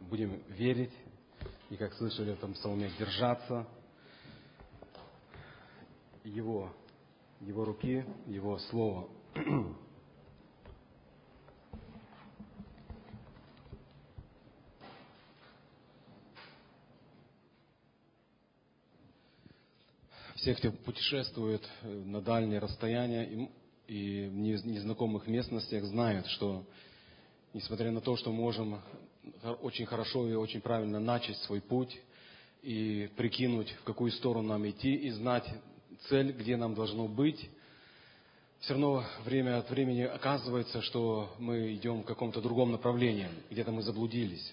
будем верить и, как слышали в этом псалме, держаться Его руки, Его Слова. Все, кто путешествует на дальние расстояния и в незнакомых местностях, знают, что, несмотря на то, что мы можем очень хорошо и очень правильно начать свой путь и прикинуть, в какую сторону нам идти, и знать цель, где нам должно быть, все равно время от времени оказывается, что мы идем в каком-то другом направлении, где-то мы заблудились.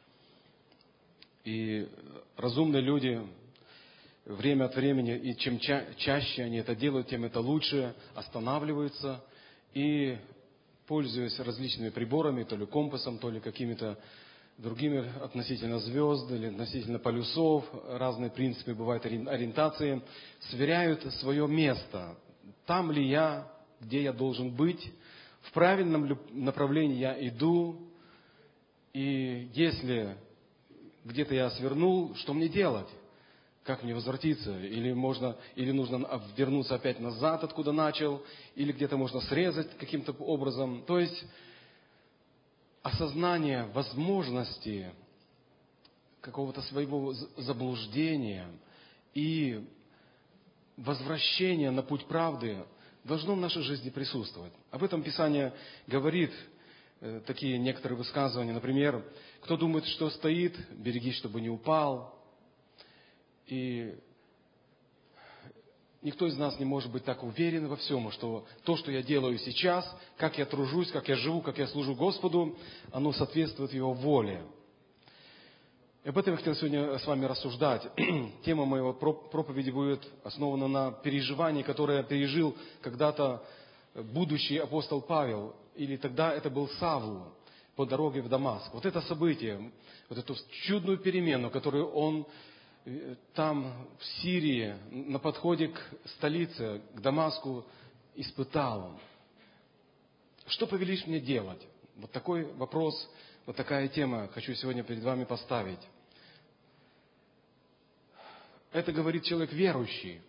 И разумные люди время от времени, и чем чаще они это делают, тем это лучше, останавливаются и, пользуясь различными приборами, то ли компасом, то ли какими-то другими относительно звезд или относительно полюсов, разные принципы бывают ориентации, сверяют свое место. Там ли я, где я должен быть, в правильном ли направлении я иду, и если где-то я свернул, что мне делать? Как мне возвратиться? Или нужно вернуться опять назад, откуда начал, или где-то можно срезать каким-то образом. То есть осознание возможности какого-то своего заблуждения и возвращения на путь правды должно в нашей жизни присутствовать. Об этом Писание говорит, такие некоторые высказывания. Например, кто думает, что стоит, берегись, чтобы не упал. И никто из нас не может быть так уверен во всем, что то, что я делаю сейчас, как я тружусь, как я живу, как я служу Господу, оно соответствует Его воле. И об этом я хотел сегодня с вами рассуждать. Тема моего проповеди будет основана на переживании, которое пережил когда-то будущий апостол Павел, или тогда это был Савл по дороге в Дамаск. Вот это событие, вот эту чудную перемену, которую он там, в Сирии, на подходе к столице, к Дамаску, испытал он. Что повелишь мне делать? Вот такой вопрос, вот такая тема хочу сегодня перед вами поставить. Это говорит человек верующий.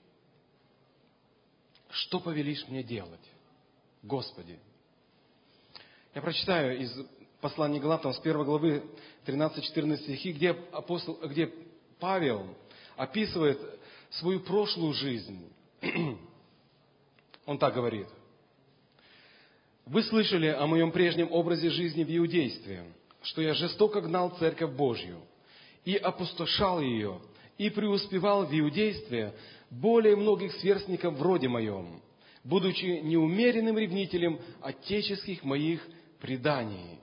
Что повелишь мне делать, Господи? Я прочитаю из послания Галатам с 1 главы 13-14 стихи, где Павел описывает свою прошлую жизнь. Он так говорит. «Вы слышали о моем прежнем образе жизни в иудействе, что я жестоко гнал церковь Божью и опустошал ее, и преуспевал в иудействе более многих сверстников вроде моем, будучи неумеренным ревнителем отеческих моих преданий».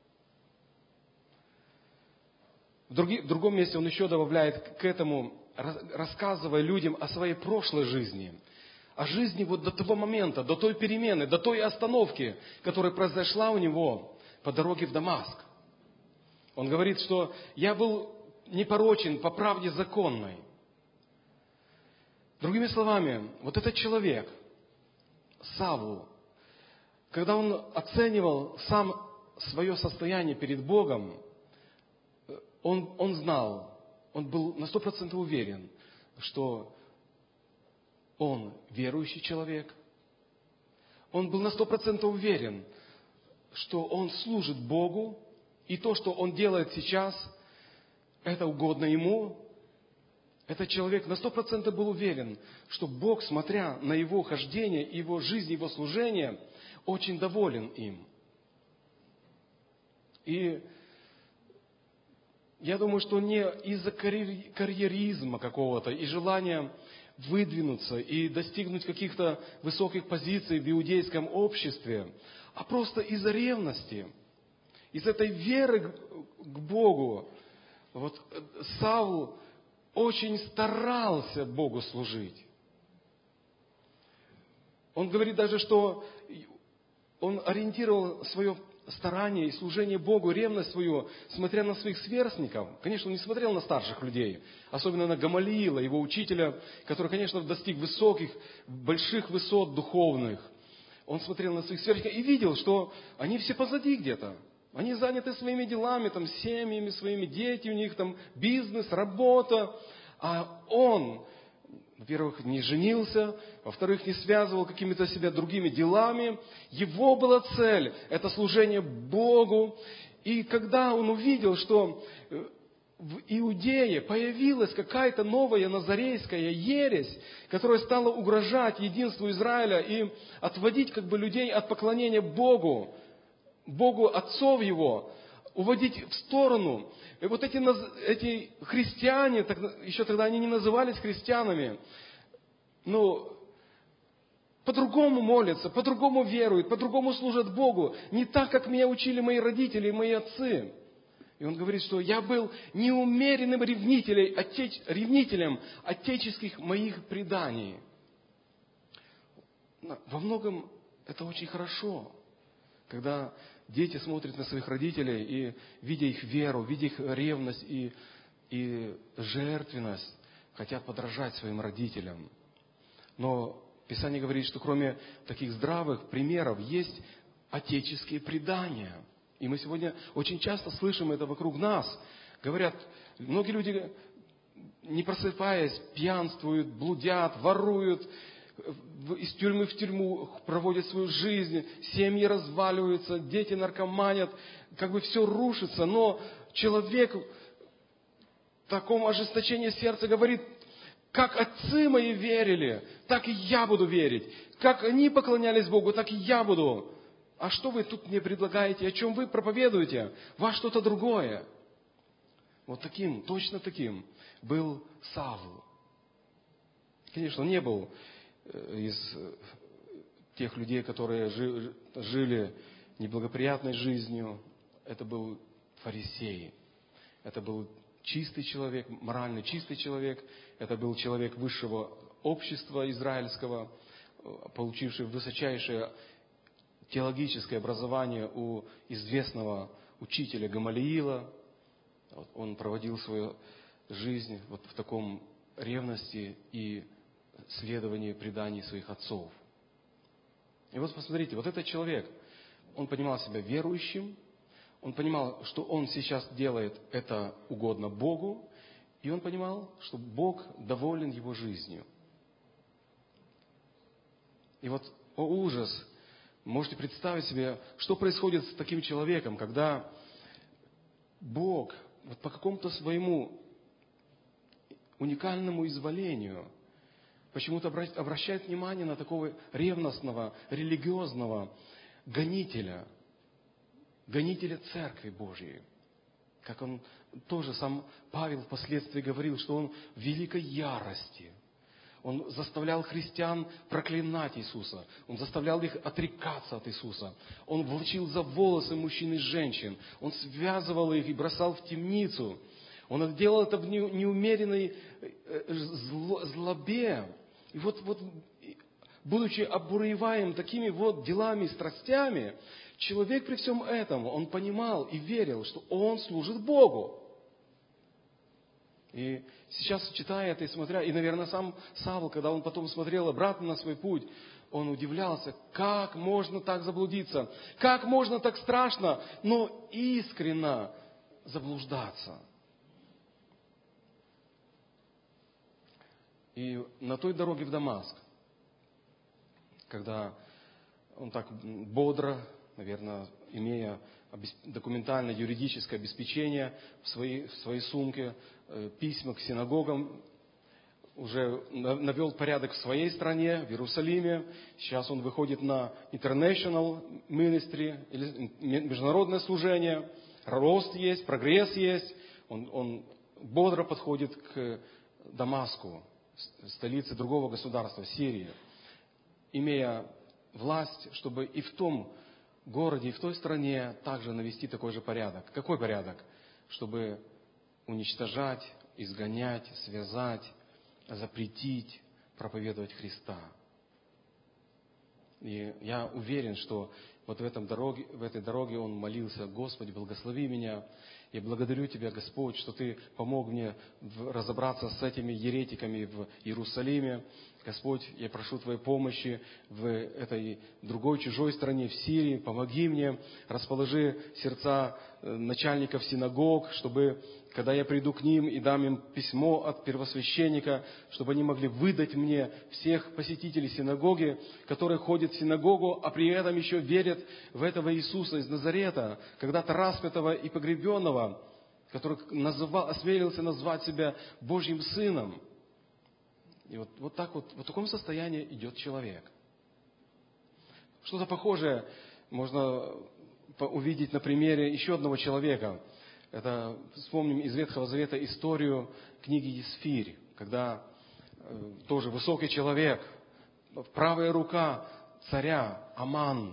В другом месте он еще добавляет к этому, рассказывая людям о своей прошлой жизни, о жизни вот до того момента, до той перемены, до той остановки, которая произошла у него по дороге в Дамаск. Он говорит, что я был непорочен по правде законной. Другими словами, вот этот человек, Савл, когда он оценивал сам свое состояние перед Богом, он знал, он был на 100% уверен, что он верующий человек. Он был на 100% уверен, что он служит Богу, и то, что он делает сейчас, это угодно ему. Этот человек на 100% был уверен, что Бог, смотря на его хождение, его жизнь, его служение, очень доволен им. И я думаю, что не из-за карьеризма какого-то и желания выдвинуться и достигнуть каких-то высоких позиций в иудейском обществе, а просто из-за ревности, из этой веры к Богу. Вот Савл очень старался Богу служить. Он говорит даже, что он ориентировал свое старание и служение Богу, ревность свою, смотря на своих сверстников. Конечно, он не смотрел на старших людей, особенно на Гамалиила, его учителя, который, конечно, достиг высоких, больших высот духовных. Он смотрел на своих сверстников и видел, что они все позади где-то. Они заняты своими делами, там, семьями, своими дети, у них там бизнес, работа. А он, во-первых, не женился, во-вторых, не связывал какими-то себя другими делами. Его была цель – это служение Богу. И когда он увидел, что в Иудее появилась какая-то новая назарейская ересь, которая стала угрожать единству Израиля и отводить людей от поклонения Богу, Богу отцов его, уводить в сторону. И вот эти христиане, еще тогда они не назывались христианами, но по-другому молятся, по-другому веруют, по-другому служат Богу, не так, как меня учили мои родители и мои отцы. И он говорит, что я был неумеренным ревнителем отеческих моих преданий. Во многом это очень хорошо, когда дети смотрят на своих родителей и, видя их веру, видя их ревность и жертвенность, хотят подражать своим родителям. Но Писание говорит, что кроме таких здравых примеров есть отеческие предания. И мы сегодня очень часто слышим это вокруг нас. Говорят, многие люди, не просыпаясь, пьянствуют, блудят, воруют, из тюрьмы в тюрьму проводят свою жизнь, семьи разваливаются, дети наркоманят, все рушится. Но человек в таком ожесточении сердца говорит, как отцы мои верили, так и я буду верить. Как они поклонялись Богу, так и я буду. А что вы тут мне предлагаете? О чем вы проповедуете? Вас что-то другое. Вот таким, точно таким был Савл. Конечно, он не был из тех людей, которые жили неблагоприятной жизнью. Это был фарисей. Это был чистый человек, морально чистый человек. Это был человек высшего общества израильского, получивший высочайшее теологическое образование у известного учителя Гамалиила. Он проводил свою жизнь в таком ревности и следовании преданий своих отцов. И вот посмотрите, вот этот человек, он понимал себя верующим, он понимал, что он сейчас делает это угодно Богу, и он понимал, что Бог доволен его жизнью. И вот, о ужас, можете представить себе, что происходит с таким человеком, когда Бог по какому-то своему уникальному изволению почему-то обращает внимание на такого ревностного, религиозного гонителя Церкви Божьей. Как он тоже сам Павел впоследствии говорил, что он в великой ярости. Он заставлял христиан проклинать Иисуса. Он заставлял их отрекаться от Иисуса. Он влачил за волосы мужчин и женщин. Он связывал их и бросал в темницу. Он делал это в неумеренной злобе. И вот, будучи обуреваем такими делами, страстями, человек при всем этом, он понимал и верил, что он служит Богу. И сейчас, читая это и смотря, и, наверное, сам Савл, когда он потом смотрел обратно на свой путь, он удивлялся, как можно так заблудиться, как можно так страшно, но искренно заблуждаться. И на той дороге в Дамаск, когда он так бодро, наверное, имея документальное, юридическое обеспечение в своей сумке, письма к синагогам, уже навел порядок в своей стране, в Иерусалиме. Сейчас он выходит на international ministry, международное служение. Рост есть, прогресс есть. Он бодро подходит к Дамаску, столице другого государства, Сирии, имея власть, чтобы и в том городе, и в той стране также навести такой же порядок. Какой порядок? Чтобы уничтожать, изгонять, связать, запретить, проповедовать Христа. И я уверен, что вот в этой дороге он молился: Господи, благослови меня. Я благодарю Тебя, Господь, что Ты помог мне разобраться с этими еретиками в Иерусалиме. Господь, я прошу Твоей помощи в этой другой чужой стране, в Сирии. Помоги мне, расположи сердца начальников синагог, чтобы, когда я приду к ним и дам им письмо от первосвященника, чтобы они могли выдать мне всех посетителей синагоги, которые ходят в синагогу, а при этом еще верят в этого Иисуса из Назарета, когда-то распятого и погребенного, который осмелился назвать себя Божьим Сыном. И вот так вот, в таком состоянии идет человек. Что-то похожее можно увидеть на примере еще одного человека. Это, вспомним из Ветхого Завета историю книги Есфирь, когда тоже высокий человек, правая рука царя Аман,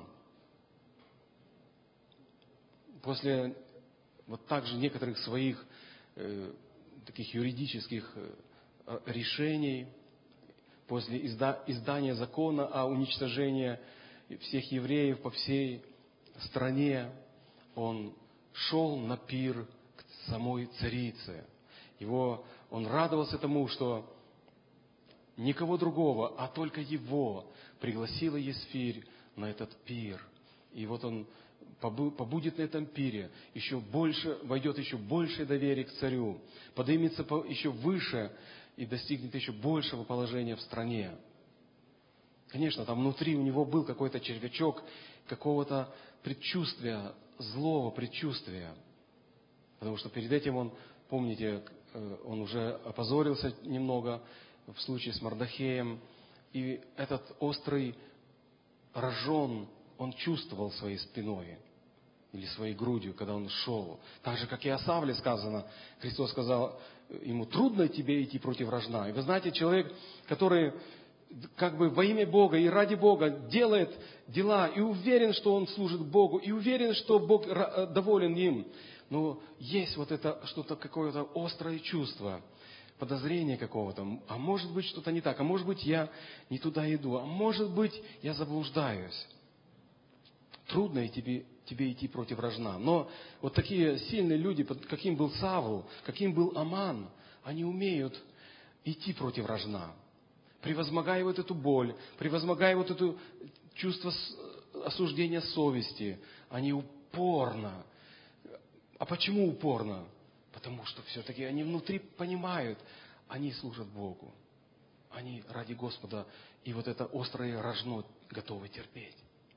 после вот также некоторых своих таких юридических решений, после издания закона о уничтожении всех евреев по всей стране, он шел на пир к самой царице. Он радовался тому, что никого другого, а только его пригласила Есфирь на этот пир. И вот он побудет на этом пире, еще больше, войдет еще большее доверие к царю, поднимется еще выше и достигнет еще большего положения в стране. Конечно, там внутри у него был какой-то червячок какого-то предчувствия, злого предчувствия. Потому что перед этим он, помните, он уже опозорился немного в случае с Мордохеем. И этот острый рожон он чувствовал своей спиной или своей грудью, когда он шел. Так же, как и о Савле сказано, Христос сказал ему: трудно тебе идти против рожна. И вы знаете, человек, который как бы во имя Бога и ради Бога делает дела и уверен, что он служит Богу, и уверен, что Бог доволен им, но есть вот это что-то, какое-то острое чувство, подозрение какого-то. А может быть, что-то не так, а может быть, я не туда иду, а может быть, я заблуждаюсь. Трудно тебе идти против рожна. Но вот такие сильные люди, каким был Савл, каким был Аман, они умеют идти против рожна, превозмогая вот эту боль, превозмогая вот это чувство осуждения совести. Они упорно. А почему упорно? Потому что все-таки они внутри понимают, они служат Богу. Они ради Господа и вот это острое рожно готовы терпеть.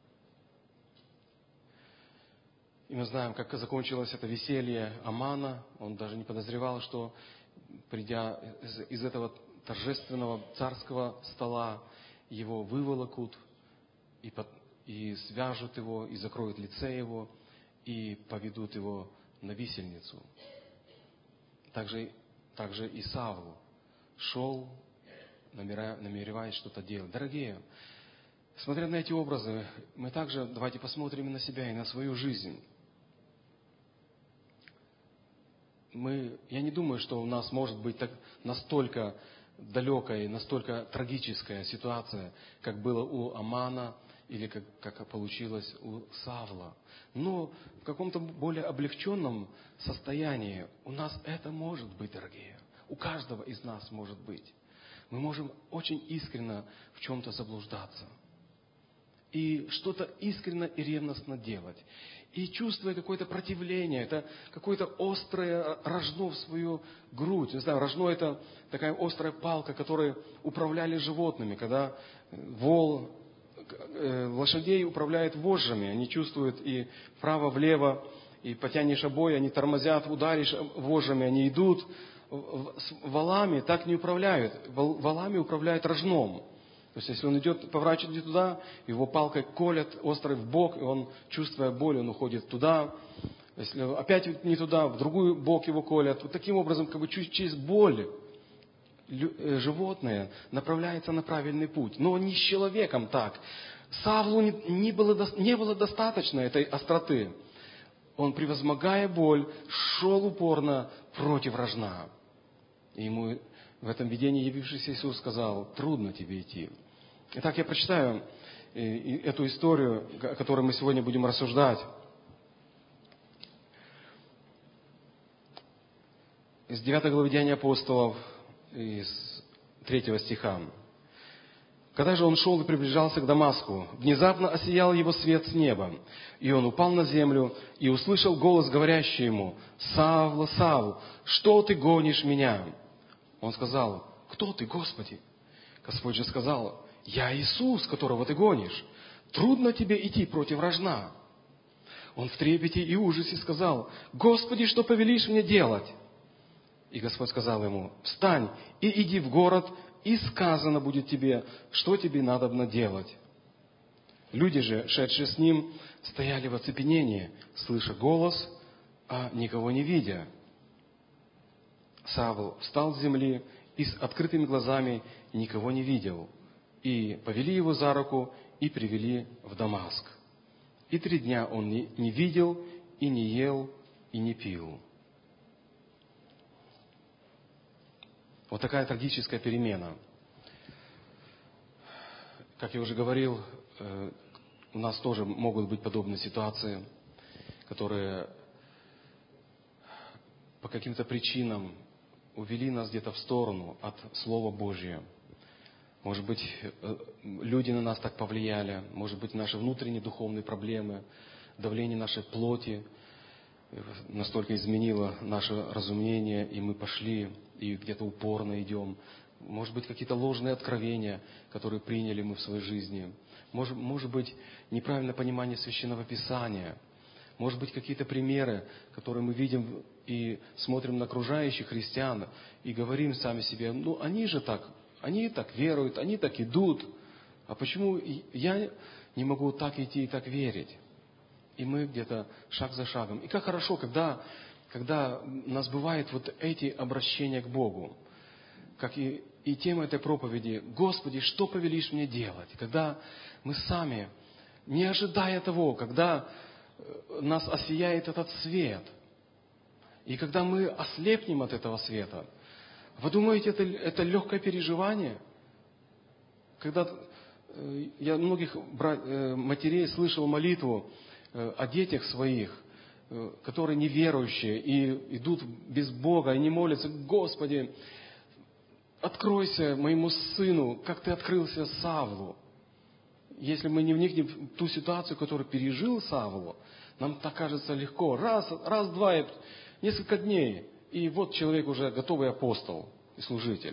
И мы знаем, как закончилось это веселье Амана. Он даже не подозревал, что, придя из этого торжественного царского стола, его выволокут и свяжут его, и закроют лице его, и поведут его на висельницу. Также и Савл шел, намереваясь что-то делать. Дорогие, смотря на эти образы, мы также давайте посмотрим и на себя, и на свою жизнь. Я не думаю, что у нас может быть настолько далекая, настолько трагическая ситуация, как было у Амана или как получилось у Савла. Но в каком-то более облегченном состоянии у нас это может быть, дорогие. У каждого из нас может быть. Мы можем очень искренне в чем-то заблуждаться. И что-то искренне и ревностно делать. И чувствуя какое-то противление, это какое-то острое рожно в свою грудь. Не знаю, рожно — это такая острая палка, которой управляли животными. Когда лошадей управляют вожжами, они чувствуют и вправо-влево, и потянешь обои, они тормозят, ударишь вожжами, они идут. С валами так не управляют. Валами управляют рожном. То есть, если он поворачивает не туда, его палкой колят острый в бок, и он, чувствуя боль, он уходит туда. Если опять не туда, в другой бок его колят. Вот таким образом, как бы через боль животное направляется на правильный путь. Но не с человеком так. Савлу не было достаточно этой остроты. Он, превозмогая боль, шел упорно против рожна. И ему в этом видении явившийся Иисус сказал: трудно тебе идти. Итак, я прочитаю эту историю, о которой мы сегодня будем рассуждать. из 9 главы Деяний апостолов, из 3 стиха. «Когда же он шел и приближался к Дамаску, внезапно осиял его свет с неба, и он упал на землю и услышал голос, говорящий ему: „Савл, Савл, что ты гонишь меня?“ Он сказал: „Кто ты, Господи?“ Господь же сказал: „Я Иисус, которого ты гонишь. Трудно тебе идти против рожна“. Он в трепете и ужасе сказал: „Господи, что повелишь мне делать?“ И Господь сказал ему: „Встань и иди в город, и сказано будет тебе, что тебе надобно делать“. Люди же, шедшие с ним, стояли в оцепенении, слыша голос, а никого не видя. Савл встал с земли и с открытыми глазами никого не видел. И повели его за руку и привели в Дамаск. И 3 дня он не видел, и не ел, и не пил». Вот такая трагическая перемена. Как я уже говорил, у нас тоже могут быть подобные ситуации, которые по каким-то причинам увели нас где-то в сторону от Слова Божьего. Может быть, люди на нас так повлияли, может быть, наши внутренние духовные проблемы, давление нашей плоти настолько изменило наше разумение, и мы пошли, и где-то упорно идем. Может быть, какие-то ложные откровения, которые приняли мы в своей жизни. Может быть, неправильное понимание Священного Писания. Может быть, какие-то примеры, которые мы видим и смотрим на окружающих христиан, и говорим сами себе: они же так, они так веруют, они так идут. А почему я не могу так идти и так верить? И мы где-то шаг за шагом. И как хорошо, когда у нас бывают вот эти обращения к Богу. Как и тема этой проповеди: «Господи, что повелишь мне делать?» Когда мы сами, не ожидая того, когда нас осияет этот свет, и когда мы ослепнем от этого света, вы думаете, это легкое переживание? Когда я многих матерей слышал молитву о детях своих, которые неверующие и идут без Бога, и не молятся: «Господи, откройся моему сыну, как ты открылся Савлу». Если мы не вникнем в ту ситуацию, которую пережил Савлу, нам так кажется легко. Раз, два, несколько дней, и вот человек уже готовый апостол и служитель.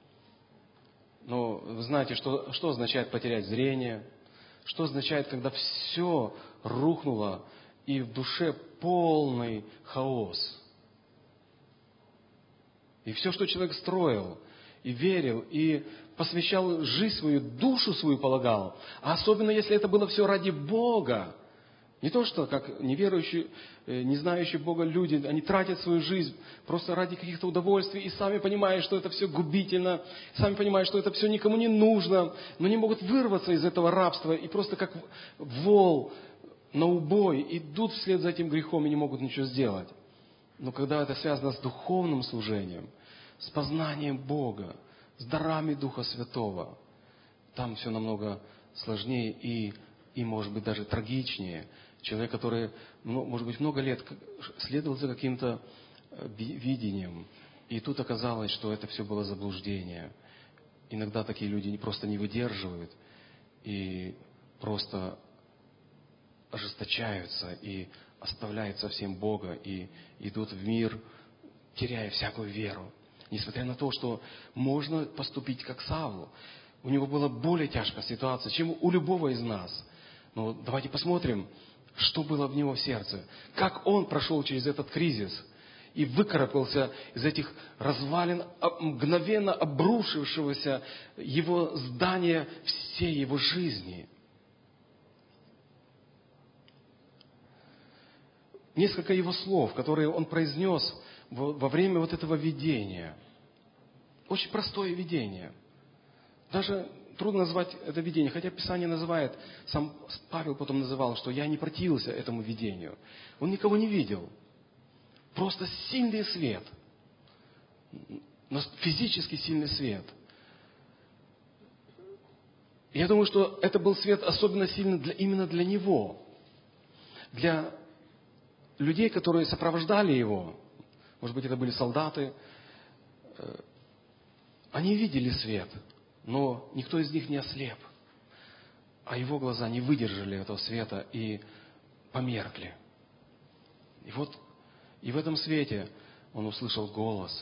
Но вы знаете, что означает потерять зрение? Что означает, когда все рухнуло, и в душе полный хаос? И все, что человек строил, и верил, и посвящал жизнь свою, душу свою полагал, а особенно, если это было все ради Бога. Не то, что как неверующие, не знающие Бога люди, они тратят свою жизнь просто ради каких-то удовольствий, и сами понимают, что это все губительно, сами понимают, что это все никому не нужно, но не могут вырваться из этого рабства, и просто как вол на убой идут вслед за этим грехом и не могут ничего сделать. Но когда это связано с духовным служением, с познанием Бога, с дарами Духа Святого, там все намного сложнее и может быть, даже трагичнее. Человек, который, может быть, много лет следовал за каким-то видением, и тут оказалось, что это все было заблуждение. Иногда такие люди просто не выдерживают и просто ожесточаются и оставляют совсем Бога и идут в мир, теряя всякую веру. Несмотря на то, что можно поступить как Савлу. У него была более тяжкая ситуация, чем у любого из нас. Но давайте посмотрим, что было в него в сердце. Как он прошел через этот кризис и выкарабкался из этих развалин, мгновенно обрушившегося его здания всей его жизни. Несколько его слов, которые он произнес во время вот этого видения. Очень простое видение. Даже трудно назвать это видение, хотя Писание называет, сам Павел потом называл, что я не противился этому видению. Он никого не видел. Просто сильный свет. Физически сильный свет. Я думаю, что это был свет особенно сильный именно для него. Для людей, которые сопровождали его. может быть, это были солдаты. Они видели свет, но никто из них не ослеп. А его глаза не выдержали этого света и померкли. И в этом свете он услышал голос.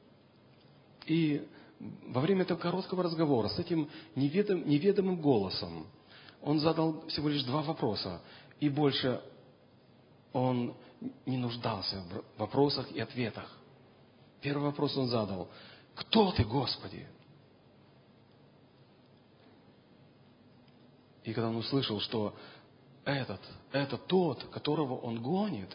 И во время этого короткого разговора с этим неведомым голосом он задал всего лишь 2 вопроса. И больше он не нуждался в вопросах и ответах. Первый вопрос он задал: «Кто ты, Господи?» И когда он услышал, что это тот, которого он гонит,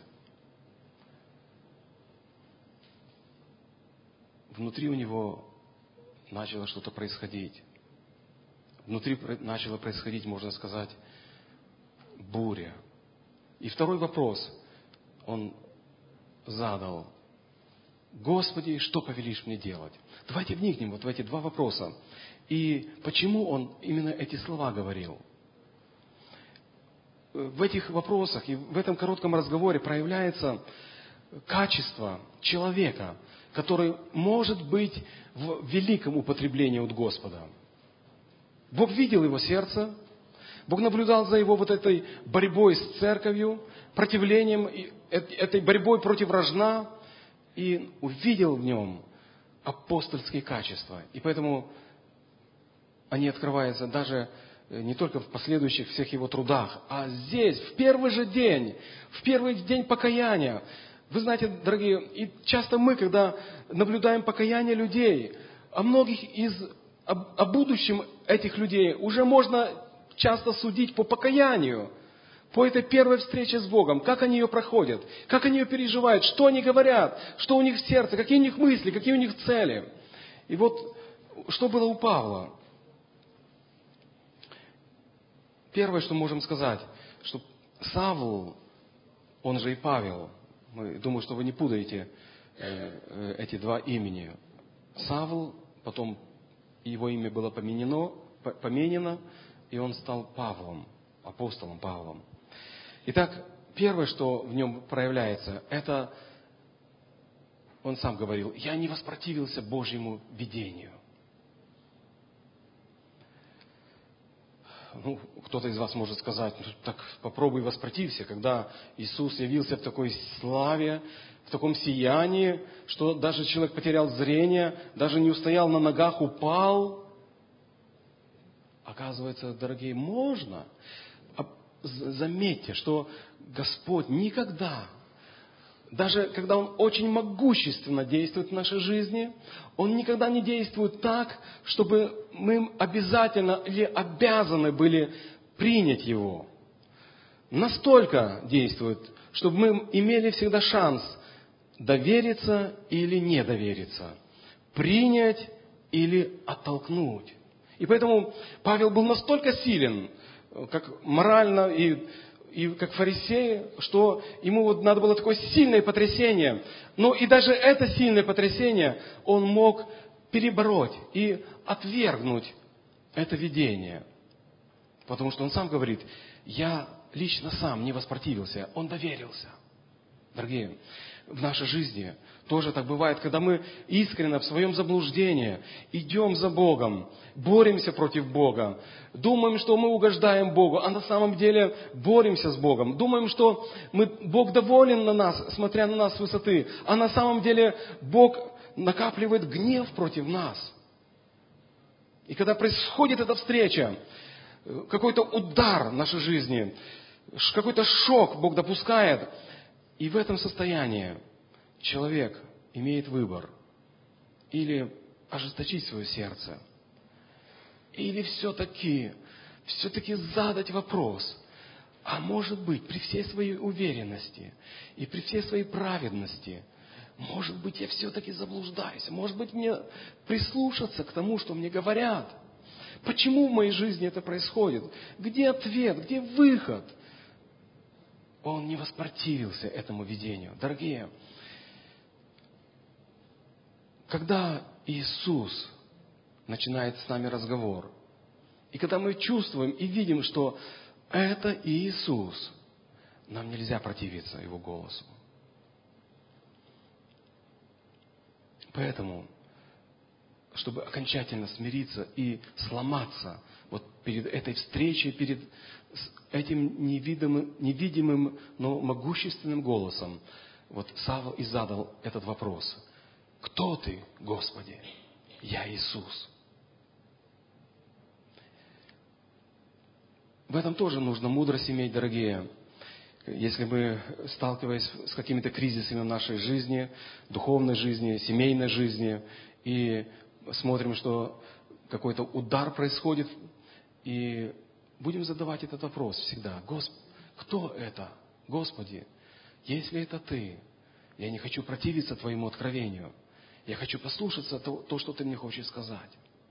внутри у него начало что-то происходить. Внутри начало происходить, можно сказать, буря. И второй вопрос он задал: «Господи, что повелишь мне делать?» Давайте вникнем вот в эти 2 вопроса. И почему он именно эти слова говорил? В этих вопросах и в этом коротком разговоре проявляется качество человека, который может быть в великом употреблении от Господа. Бог видел его сердце, Бог наблюдал за его вот этой борьбой с церковью, противлением, этой борьбой против вражна, и увидел в нем апостольские качества. И поэтому они открываются даже не только в последующих всех его трудах, а здесь, в первый же день, в первый день покаяния. Вы знаете, дорогие, и часто мы, когда наблюдаем покаяние людей, о будущем этих людей уже можно часто судить по покаянию, по этой первой встрече с Богом, как они ее проходят, как они ее переживают, что они говорят, что у них в сердце, какие у них мысли, какие у них цели. И вот что было у Павла. Первое, что можем сказать, что Савл, он же и Павел, думаю, что вы не путаете эти 2 имени. Савл, потом его имя было поменено, и он стал Павлом, апостолом Павлом. Итак, первое, что в нем проявляется, это, он сам говорил: «Я не воспротивился Божьему видению». Кто-то из вас может сказать: так попробуй воспротився, когда Иисус явился в такой славе, в таком сиянии, что даже человек потерял зрение, даже не устоял на ногах, упал. Оказывается, дорогие, можно. Заметьте, что Господь никогда, даже когда Он очень могущественно действует в нашей жизни, Он никогда не действует так, чтобы мы обязательно или обязаны были принять Его. Настолько действует, чтобы мы имели всегда шанс довериться или не довериться, принять или оттолкнуть. И поэтому Павел был настолько силен, как морально и как фарисей, что ему вот надо было такое сильное потрясение. Но и даже это сильное потрясение он мог перебороть и отвергнуть это видение. Потому что он сам говорит: я лично сам не воспротивился, он доверился. Дорогие, в нашей жизни тоже так бывает, когда мы искренне в своем заблуждении идем за Богом, боремся против Бога, думаем, что мы угождаем Богу, а на самом деле боремся с Богом. Думаем, что Бог доволен на нас, смотря на нас с высоты, а на самом деле Бог накапливает гнев против нас. И когда происходит эта встреча, какой-то удар в нашей жизни, какой-то шок Бог допускает, и в этом состоянии человек имеет выбор: или ожесточить свое сердце, или все-таки задать вопрос: а может быть, при всей своей уверенности и при всей своей праведности, может быть, я все-таки заблуждаюсь, может быть, мне прислушаться к тому, что мне говорят. Почему в моей жизни это происходит? Где ответ? Где выход? Он не воспротивился этому видению. Дорогие, когда Иисус начинает с нами разговор, и когда мы чувствуем и видим, что это Иисус, нам нельзя противиться Его голосу. Поэтому, чтобы окончательно смириться и сломаться вот перед этой встречей, перед этим невидимым, но могущественным голосом, вот Савва и задал этот вопрос. «Кто ты, Господи?» «Я Иисус». В этом тоже нужно мудрость иметь, дорогие. Если мы, сталкиваясь с какими-то кризисами в нашей жизни, духовной жизни, семейной жизни, и смотрим, что какой-то удар происходит, и будем задавать этот вопрос всегда. Кто это? Господи, если это Ты, я не хочу противиться Твоему откровению. Я хочу послушаться то, что Ты мне хочешь сказать.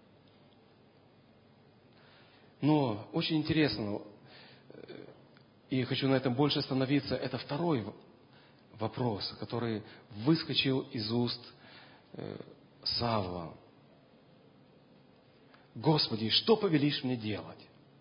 Но очень интересно, и хочу на этом больше остановиться, это второй вопрос, который выскочил из уст Савла. «Господи, что повелишь мне делать?»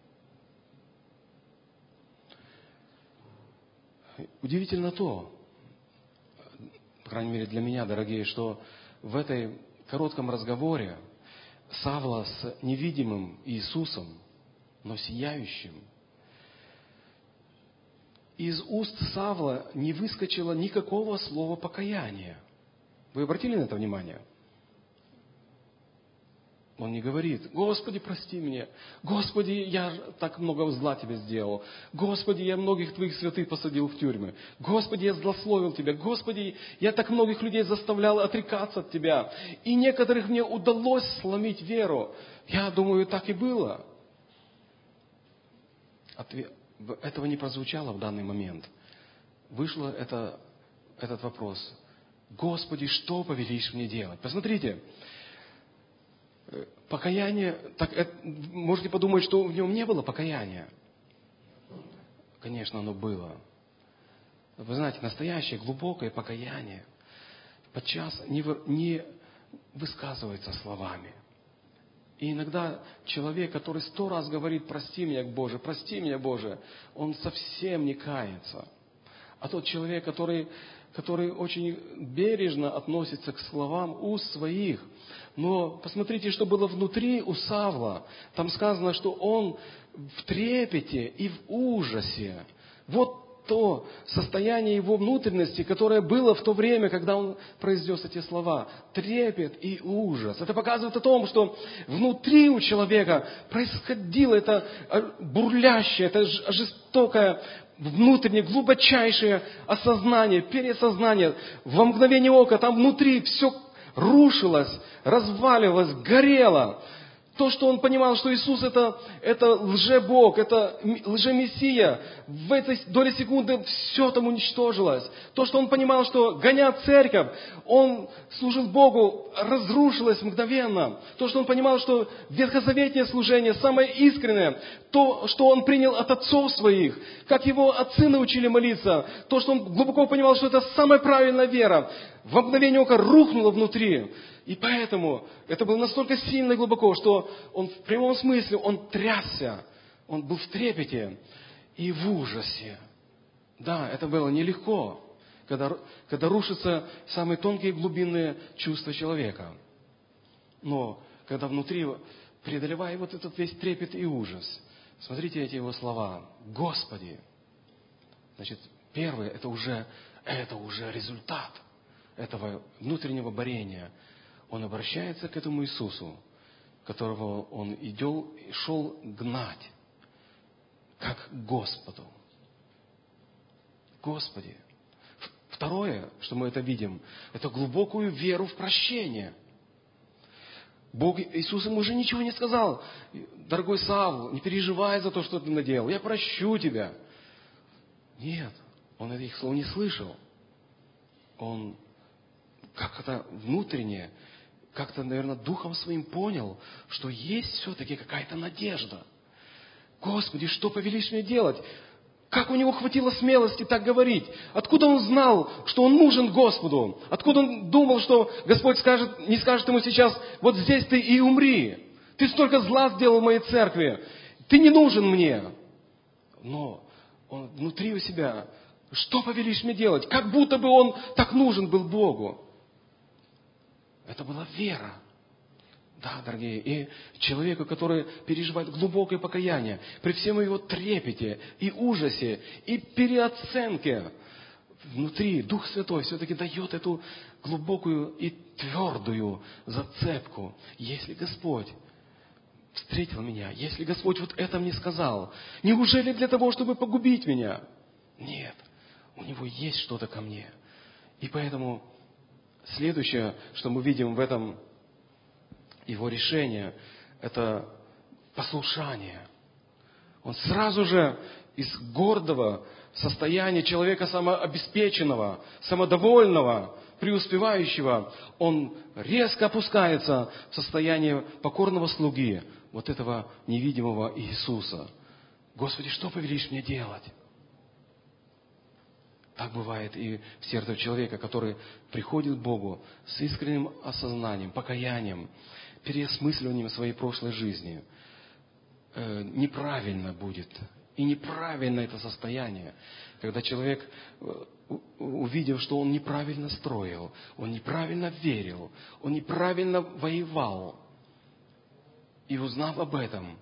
Удивительно то, по крайней мере для меня, дорогие, что в этой коротком разговоре Савла с невидимым Иисусом, но сияющим, из уст Савла не выскочило никакого слова покаяния. Вы обратили на это внимание? Он не говорит: «Господи, прости меня! Господи, я так много зла Тебе сделал! Господи, я многих Твоих святых посадил в тюрьмы! Господи, я злословил Тебя! Господи, я так многих людей заставлял отрекаться от Тебя! И некоторых мне удалось сломить веру!» Я думаю, так и было. Этого не прозвучало в данный момент. Вышло этот вопрос: «Господи, что повелишь мне делать?» Посмотрите, покаяние, можете подумать, что в нем не было покаяния. Конечно, оно было. Вы знаете, настоящее глубокое покаяние подчас не высказывается словами. И иногда человек, который 100 раз говорит: «Прости меня, Боже, прости меня, Боже», он совсем не кается. А тот человек, который очень бережно относится к словам уст своих. Но посмотрите, что было внутри у Савла. Там сказано, что он в трепете и в ужасе. Вот то состояние его внутренности, которое было в то время, когда он произнес эти слова. Трепет и ужас. Это показывает о том, что внутри у человека происходило это бурлящее, это жестокое, внутреннее, глубочайшее осознание, переосознание. Во мгновение ока там внутри все рушилось, разваливалось, горело. То, что он понимал, что Иисус это лжебог, это лжемессия, в этой доле секунды все там уничтожилось. То, что он понимал, что гоня церковь, он служил Богу, разрушилось мгновенно. То, что он понимал, что ветхозаветное служение самое искреннее, то, что он принял от отцов своих, как его отцы научили молиться, то, что он глубоко понимал, что это самая правильная вера, в мгновение ока рухнуло внутри. И поэтому это было настолько сильно и глубоко, что он в прямом смысле, он трясся, он был в трепете и в ужасе. Да, это было нелегко, когда рушатся самые тонкие глубинные чувства человека. Но когда внутри, преодолевая вот этот весь трепет и ужас, смотрите эти его слова: «Господи». Значит, первое, это уже результат этого внутреннего борения. Он обращается к этому Иисусу, которого он шел гнать, как к Господу. Господи. Второе, что мы это видим, это глубокую веру в прощение. Бог, Иисус ему уже ничего не сказал: «Дорогой Савл, не переживай за то, что ты наделал, я прощу тебя». Нет, он этих слов не слышал. Он как-то внутренне, как-то, наверное, духом своим понял, что есть все-таки какая-то надежда. «Господи, что повелишь мне делать?» Как у него хватило смелости так говорить? Откуда он знал, что он нужен Господу? Откуда он думал, что Господь не скажет ему сейчас: «Вот здесь ты и умри. Ты столько зла сделал в моей церкви. Ты не нужен мне». Но он внутри у себя: «Что повелишь мне делать?» Как будто бы он так нужен был Богу. Это была вера. Да, дорогие, и человеку, который переживает глубокое покаяние, при всем его трепете и ужасе, и переоценке, внутри Дух Святой все-таки дает эту глубокую и твердую зацепку. Если Господь встретил меня, если Господь вот это мне сказал, неужели для того, чтобы погубить меня? Нет, у Него есть что-то ко мне. И поэтому следующее, что мы видим в этом Его решение, это послушание. Он сразу же из гордого состояния человека самообеспеченного, самодовольного, преуспевающего, он резко опускается в состояние покорного слуги вот этого невидимого Иисуса. Господи, что повелишь мне делать? Так бывает и в сердце человека, который приходит к Богу с искренним осознанием, покаянием, переосмысливанием своей прошлой жизни. Неправильно будет. И неправильно это состояние, когда человек, увидев, что он неправильно строил, он неправильно верил, он неправильно воевал, и узнав об этом,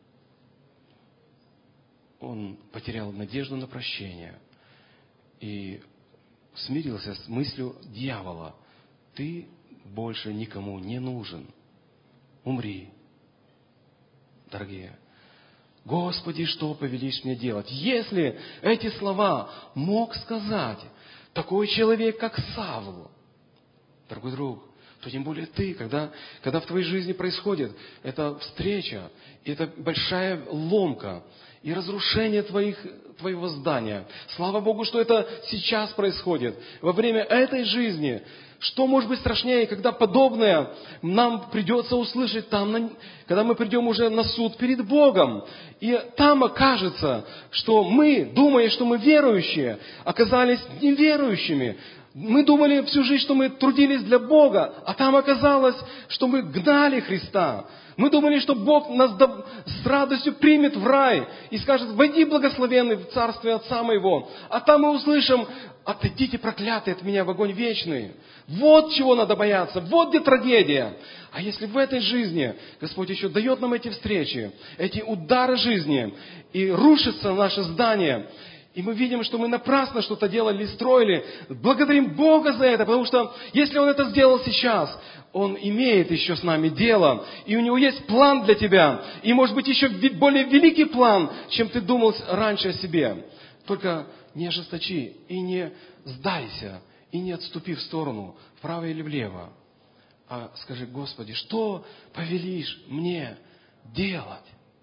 он потерял надежду на прощение и смирился с мыслью дьявола: ты больше никому не нужен. Умри. Дорогие, Господи, что повелишь мне делать? Если эти слова мог сказать такой человек, как Савл, дорогой друг, то тем более ты, когда в твоей жизни происходит эта встреча, и эта большая ломка, и разрушение твоего здания. Слава Богу, что это сейчас происходит, во время этой жизни. Что может быть страшнее, когда подобное нам придется услышать там, когда мы придем уже на суд перед Богом. И там окажется, что мы, думая, что мы верующие, оказались неверующими. Мы думали всю жизнь, что мы трудились для Бога, а там оказалось, что мы гнали Христа. Мы думали, что Бог нас с радостью примет в рай и скажет: войди, благословенный, в царствие Отца моего. А там мы услышим: отойдите, проклятые, от меня в огонь вечный. Вот чего надо бояться, вот где трагедия. А если в этой жизни Господь еще дает нам эти встречи, эти удары жизни, и рушится наше здание, и мы видим, что мы напрасно что-то делали, строили, благодарим Бога за это, потому что если Он это сделал сейчас, Он имеет еще с нами дело, и у Него есть план для тебя, и, может быть, еще более великий план, чем ты думал раньше о себе. Только не ожесточи и не сдайся, и не отступи в сторону, вправо или влево, а скажи: Господи, что повелишь мне делать?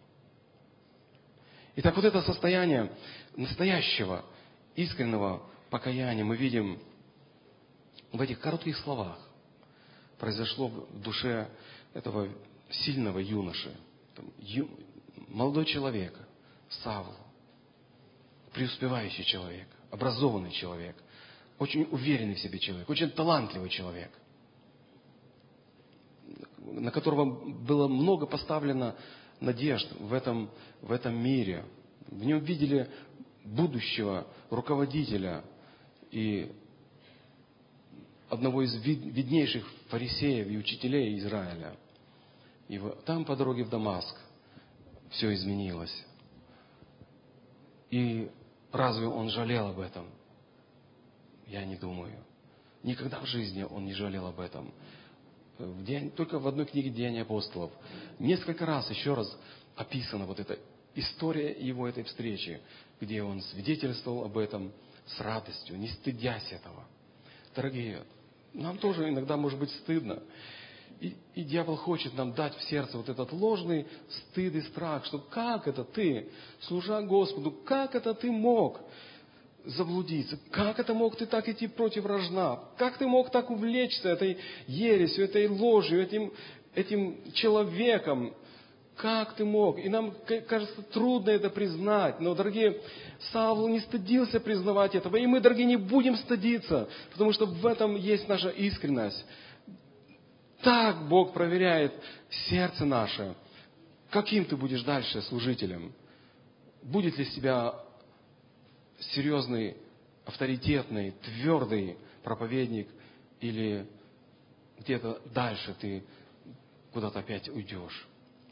Итак, вот это состояние настоящего, искреннего покаяния мы видим в этих коротких словах. Произошло в душе этого сильного юноши, молодой человек, Савл, преуспевающий человек, образованный человек, очень уверенный в себе человек, очень талантливый человек, на которого было много поставлено надежд в этом мире. В нем видели будущего руководителя и одного из виднейших фарисеев и учителей Израиля. И там по дороге в Дамаск все изменилось. И разве он жалел об этом? Я не думаю. Никогда в жизни он не жалел об этом. Только в одной книге «Деяния апостолов» несколько раз, еще раз описана вот эта история его этой встречи, где он свидетельствовал об этом с радостью, не стыдясь этого. Дорогие, нам тоже иногда может быть стыдно. И дьявол хочет нам дать в сердце вот этот ложный стыд и страх, что как это ты, служа Господу, как это ты мог заблудиться? Как это мог ты так идти против рожна? Как ты мог так увлечься этой ересью, этой ложью, этим человеком? Как ты мог? И нам кажется трудно это признать. Но, дорогие, Савл не стыдился признавать этого. И мы, дорогие, не будем стыдиться, потому что в этом есть наша искренность. Так Бог проверяет сердце наше. Каким ты будешь дальше служителем? Будет ли из тебя серьезный, авторитетный, твердый проповедник или где-то дальше ты куда-то опять уйдешь.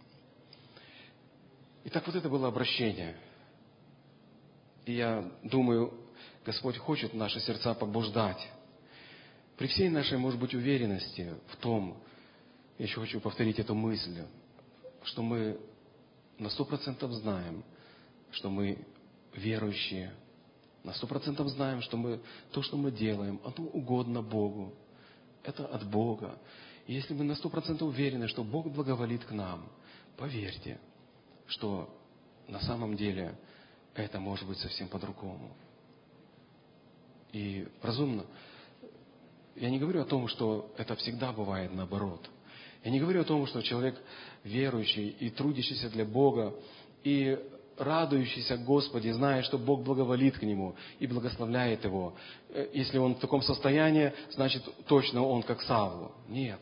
Итак, вот это было обращение. И я думаю, Господь хочет наши сердца побуждать. При всей нашей, может быть, уверенности в том, я еще хочу повторить эту мысль, что мы на 100% знаем, что мы верующие, на 100% знаем, что то, что мы делаем, оно угодно Богу. Это от Бога. И если мы на 100% уверены, что Бог благоволит к нам, поверьте, что на самом деле это может быть совсем по-другому. И разумно. Я не говорю о том, что это всегда бывает наоборот. Я не говорю о том, что человек верующий и трудящийся для Бога, и радующийся Господе, зная, что Бог благоволит к нему и благословляет его. Если он в таком состоянии, значит, точно он как Савл. Нет.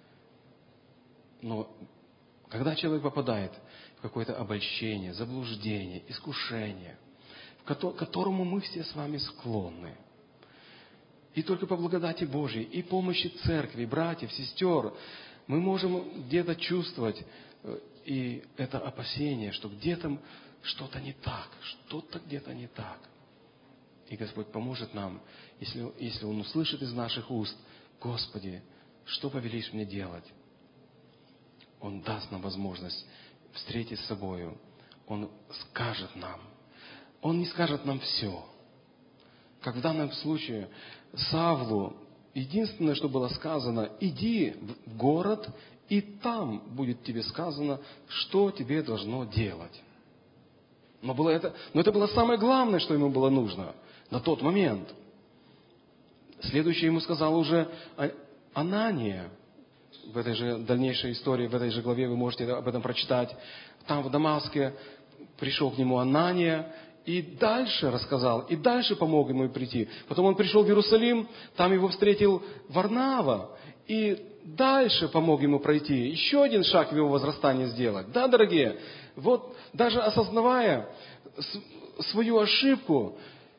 Но когда человек попадает в какое-то обольщение, заблуждение, искушение, к которому мы все с вами склонны, и только по благодати Божьей и помощи церкви, братьев, сестер, мы можем где-то чувствовать и это опасение, что где-то что-то не так, что-то где-то не так. И Господь поможет нам, если Он услышит из наших уст: «Господи, что повелишь мне делать?» Он даст нам возможность встретить с собою. Он скажет нам. Он не скажет нам все. Как в данном случае Савлу единственное, что было сказано: иди в город, и там будет тебе сказано, что тебе должно делать. Но это было самое главное, что ему было нужно на тот момент. Следующее ему сказал уже Анания. В этой же дальнейшей истории, в этой же главе вы можете об этом прочитать. Там в Дамаске пришел к нему Анания и дальше рассказал, и дальше помог ему прийти. Потом он пришел в Иерусалим, там его встретил Варнава, и дальше помог ему пройти. Еще один шаг в его возрастании сделать. Да, дорогие, вот даже осознавая свою ошибку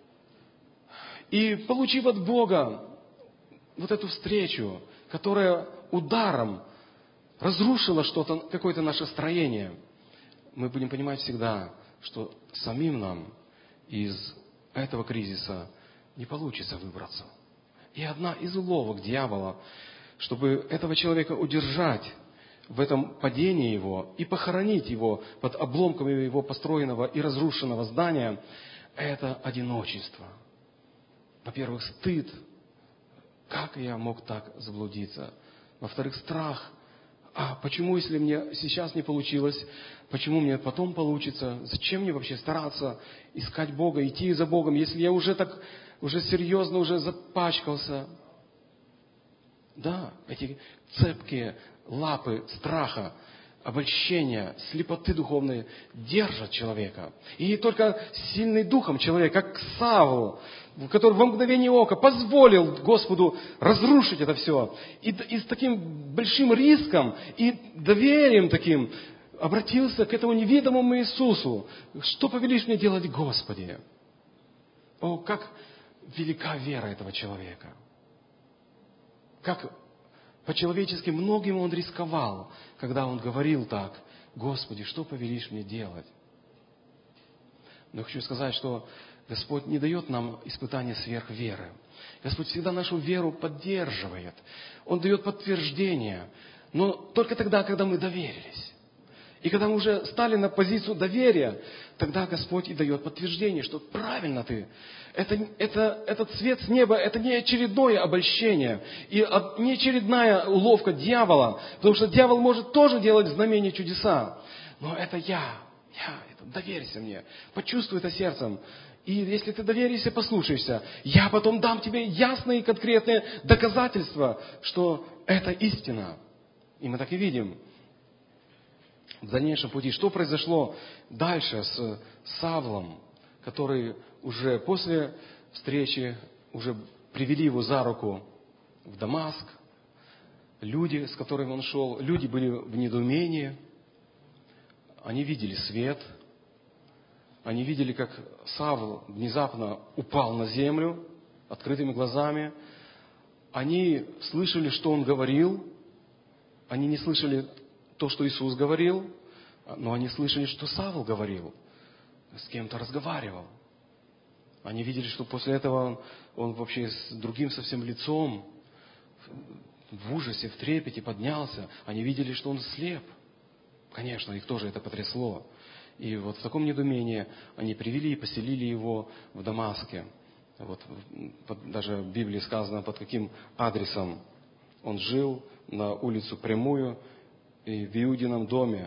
и получив от Бога вот эту встречу, которая ударом разрушила что-то, какое-то наше строение, мы будем понимать всегда, что самим нам из этого кризиса не получится выбраться. И одна из уловок дьявола, чтобы этого человека удержать в этом падении его и похоронить его под обломками его построенного и разрушенного здания, это одиночество. Во-первых, стыд. Как я мог так заблудиться? Во-вторых, страх. А почему, если мне сейчас не получилось, почему мне потом получится? Зачем мне вообще стараться искать Бога, идти за Богом, если я уже серьезно уже запачкался? Да, эти цепкие лапы страха, обольщения, слепоты духовные держат человека. И только сильный духом человек, как Савл, который во мгновение ока позволил Господу разрушить это все. И с таким большим риском и доверием таким обратился к этому невидимому Иисусу. Что повелишь мне делать, Господи? О, как велика вера этого человека. Как по-человечески многим он рисковал, когда он говорил так: «Господи, что повелишь мне делать?» Но хочу сказать, что Господь не дает нам испытания сверх веры. Господь всегда нашу веру поддерживает. Он дает подтверждение, но только тогда, когда мы доверились. И когда мы уже стали на позицию доверия, тогда Господь и дает подтверждение, что правильно ты. Этот свет с неба, это не очередное обольщение и не очередная уловка дьявола, потому что дьявол может тоже делать знамения, чудеса. Но это доверься мне, почувствуй это сердцем. И если ты доверишься, послушаешься, я потом дам тебе ясные и конкретные доказательства, что это истина. И мы так и видим в дальнейшем пути, что произошло дальше с Савлом, который уже после встречи уже привели его за руку в Дамаск. Люди, с которыми он шел, люди были в недоумении. Они видели свет. Они видели, как Савл внезапно упал на землю открытыми глазами. они слышали, что он говорил, они не слышали то, что Иисус говорил, но они слышали, что Савл говорил, с кем-то разговаривал. Они видели, что после этого он вообще с другим совсем лицом, в ужасе, в трепете поднялся. Они видели, что он слеп. Конечно, их тоже это потрясло. И вот в таком недоумении они привели и поселили его в Дамаске. Вот, даже в Библии сказано, под каким адресом он жил, на улицу Прямую, и в Иудином доме